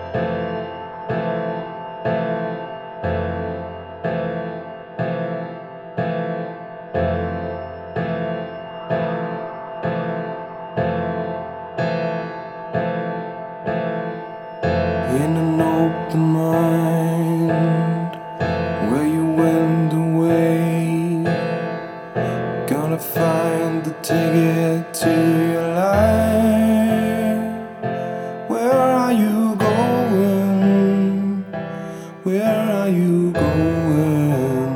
In an open mind, where you went away, gonna find the ticket to your life. Where are you going? Where are you going?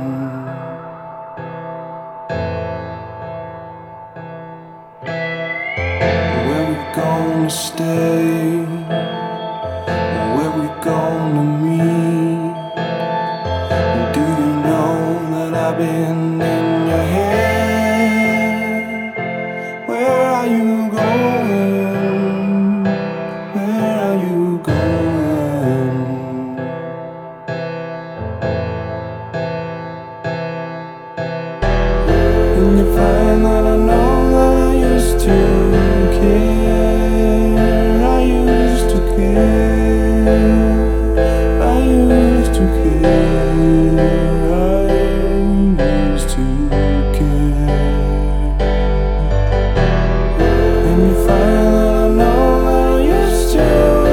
Where we gonna stay? Where we gonna meet? Do you know that I've been in your head? Where are you going? Where are you going? And you find that I know that I used to care. I used to care. I used to care. I used to care. And you find that I know that I used to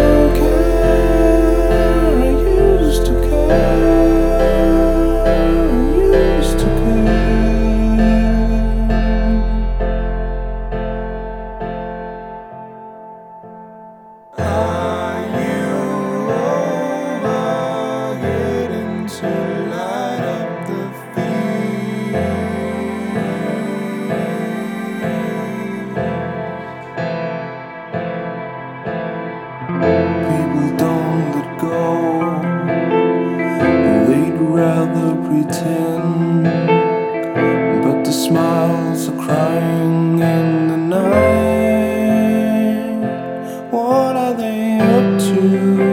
care. I used to care. I used to care. Are you overheading to light up the field? People don't let go, they'd rather pretend, but the smiles are crying in the night. What are they up to?